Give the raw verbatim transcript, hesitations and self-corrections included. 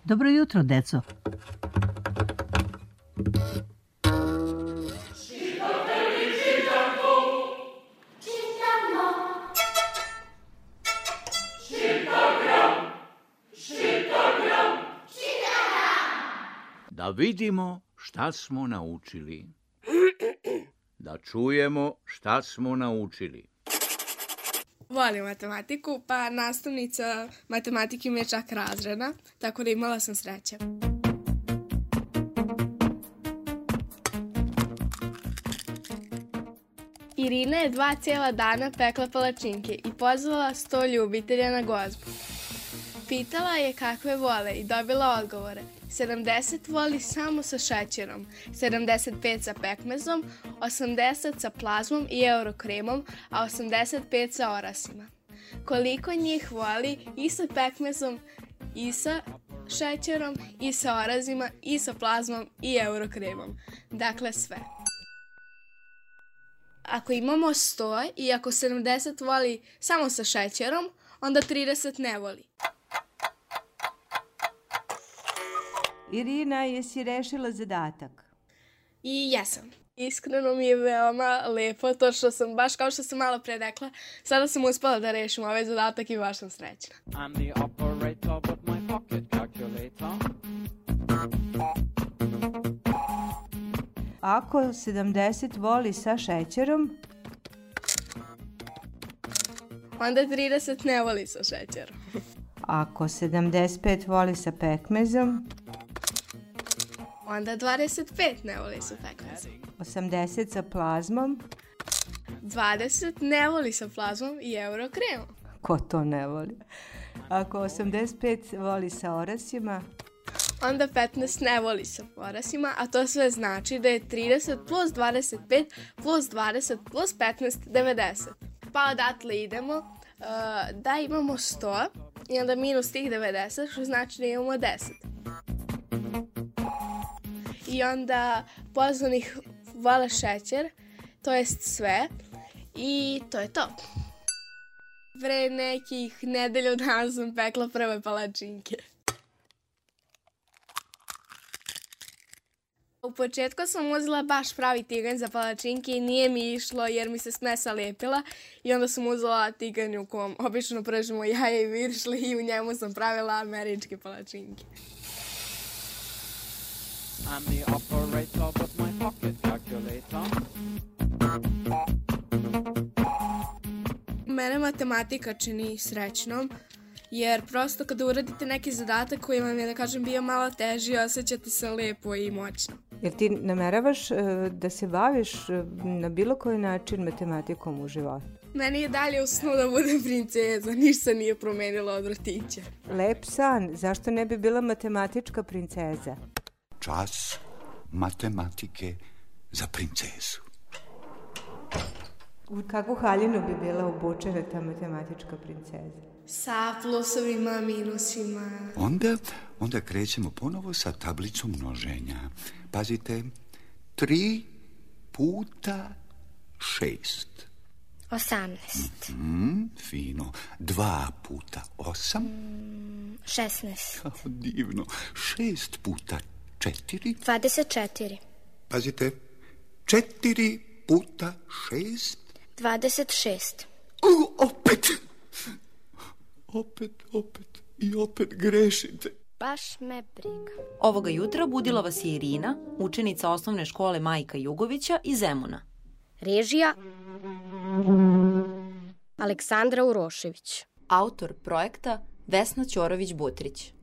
Dobro jutro, deco. Da vidimo šta smo naučili. Da čujemo šta smo naučili. Volim matematiku, pa nastavnica matematike mi je čak razredna, tako da imala sam sreće. Irina je dva cijela dana pekla palačinke i pozvala sto ljubitelja na gozbu. Pitala je kakve vole i dobila odgovore. sedamdeset voli samo sa šećerom, sedamdeset pet sa pekmezom, osamdeset sa plazmom i eurokremom, a osamdeset pet sa orasima. Koliko njih voli i sa pekmezom, i sa šećerom, i sa orazima, i sa plazmom, i eurokremom. Dakle, sve. Ako imamo sto i ako sedamdeset voli samo sa šećerom, onda trideset ne voli. Irina, jesi rešila zadatak? I jesam. Iskreno mi je veoma lepo to što sam, baš kao što sam malo pre rekla, sada sam uspela da rešim ovaj zadatak i baš sam srećna. I'm the operator with my pocket calculator. Ako sedamdeset voli sa šećerom, onda trideset ne voli sa šećerom. Ako sedamdeset pet voli sa pekmezom, onda dvadeset pet ne voli sa pekmezom. osamdeset sa plazmom, dvadeset ne voli sa plazmom i eurokremom. Ko to ne voli? Ako osamdeset pet voli sa orasima, onda petnaest ne voli sa orasima, a to sve znači da je trideset plus dvadeset pet plus dvadeset plus petnaest devedeset. Pa odatle idemo uh, da imamo sto i onda minus tih devedeset, što znači da imamo deset. I onda pozvanih vole šećer, to jest sve, i to je to. Pre nekih nedelju dana sam pekla prve palačinke. U početku sam uzela baš pravi tiganj za palačinke i nije mi išlo jer mi se smesa lepila i onda sam uzela tiganj u kom obično pržimo jaje i viršli i u njemu sam pravila američke palačinke. I'm the operator with my pocket calculator. Mene matematika čini srećnom, jer prosto kada uradite neki zadatak koji vam je, da kažem, bio malo teži, osjećate se lepo i moćno. Jer ti nameravaš uh, da se baviš uh, na bilo koji način matematikom u životu? Meni je dalje u snu da budem princeza, ništa nije promenilo od vrtića. Lep san, zašto ne bi bila matematička princeza? Čas matematike za princezu. U kakvu haljinu bi bila obučena ta matematička princeza? Sa plusovima, minusima. Onda, onda krećemo ponovo sa tablicom množenja. Pazite, tri puta šest. Osamnaest. Mm, fino. Dva puta osam. Mm, šesnaest. Oh, divno. Šest puta četiri. Dvadeset četiri. Pazite, četiri puta šest. Dvadeset šest. Uh, opet. Opet, opet i opet grešite. Baš me briga. Ovoga jutra budila vas je Irina, učenica osnovne škole Majka Jugovića iz Zemuna. Režija Aleksandra Urošević. Autor projekta Vesna Ćorović-Butrić.